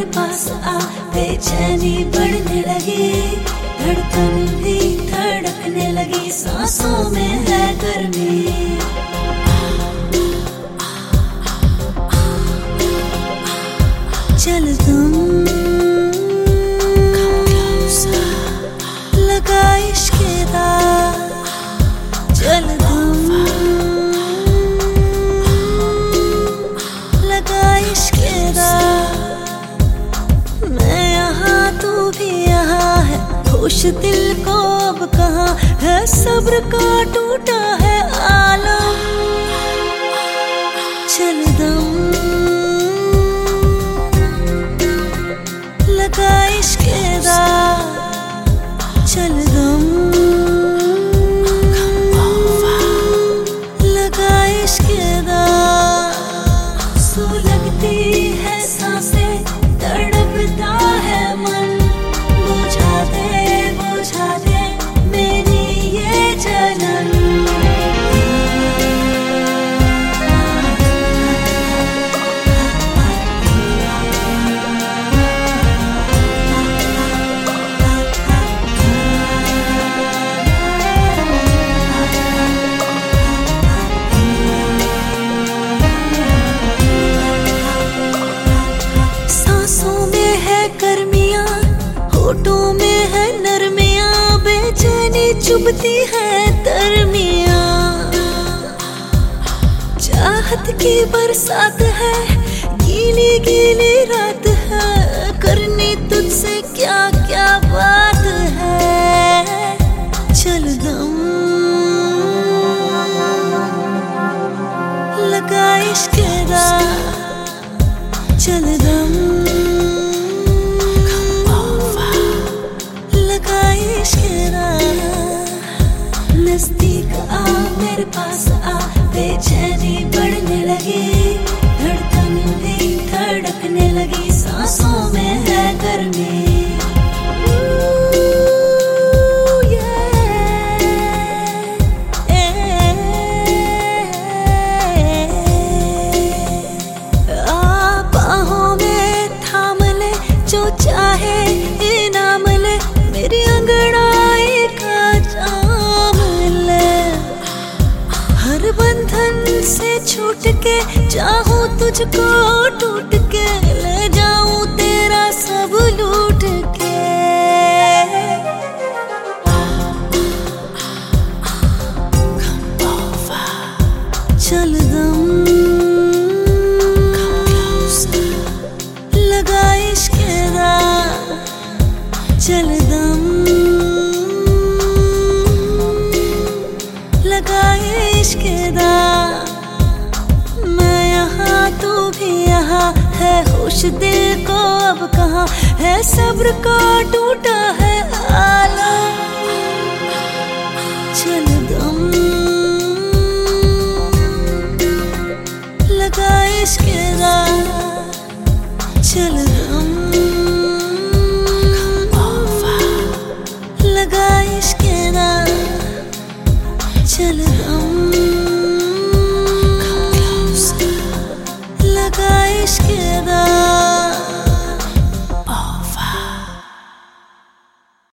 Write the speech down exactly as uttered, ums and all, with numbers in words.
मेरे पास आ, बेचैनी बढ़ने लगी, धड़कन भी धड़कने लगी, सांसों में है गर्मी। चल तुम लगा इश्क दा, चल तुम लगा इश्क दा। मैं यहाँ तू भी यहाँ है, खुश दिल को अब कहाँ है, सब्र का टूटा है आलम। चल दम लगा इश्क दा, चल दम लगा इश्क दा। सो लगती है सांसें, तड़पता है मन, बुझा दे बुझा दे मेरी ये जलन। होठों में है नरमियां, बेचैनी चुभती है तरमियां। चाहत की बरसात है, गीली गीली रात है, करनी तुझसे क्या क्या बात है। चल दम लगा इश्क दा, चल दम नजदीक आ, मेरे पास आ, बेचैनी बढ़ने लगी, धड़कन भी धड़कने लगी, सांसों में है गर्मी। आ बाहों में थाम ले, जो चाहे इनाम ले, मेरी अंगड़ाई का जाम ले। हर बंधन से छूट के चाहूं तुझको टूट के, ले जाऊं तेरा सब लूट के। चल दम लगा इश्क दा, चल दम लगा इश्क दा। मैं यहाँ तू भी यहाँ है, खुश दिल को अब कहाँ है, सब्र का टूटा है आलम। चल दम लगा इश्क दा, चल दम लगा इश्क दा, चल दम लगा इश्क